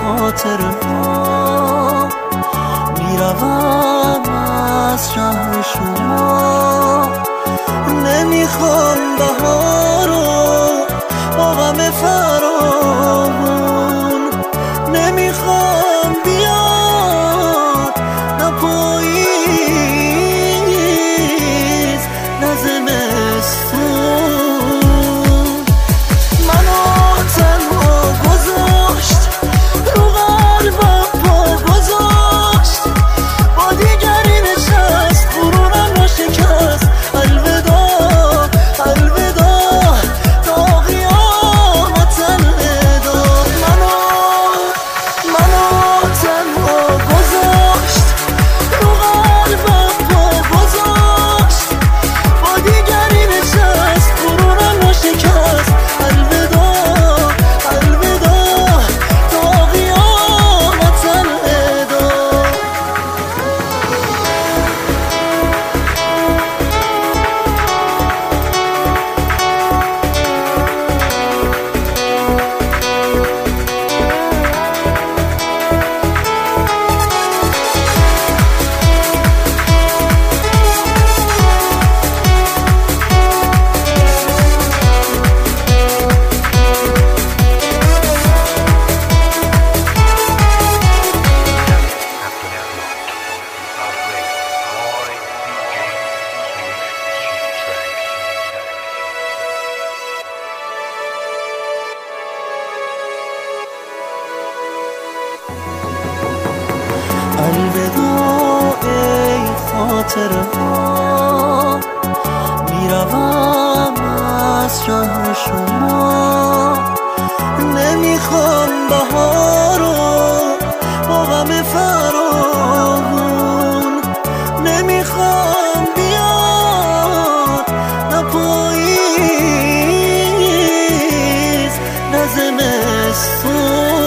خاطره ها میروم از شهر شما. نمیخوام بهارو با غم فراوون، نمیخوام بیاد نه پاییز نه زمستون. منو تنها گذاشت رو قلبم پا گذاشت، با دیگری نشست غرورم رو شکست. الوداع الوداع تا قیامت الوداع. منو تنها گذاشت رو قلبم پا گذاشت، با دیگری نشست غرورم رو شکست. الوداع الوداع تا قیامت الوداع. الوداع ای خاطره ها میروم از شهر شما. نمیخوام بهارو با غم فراوون، نمیخوام بیاد نه پاییز نه زمستون.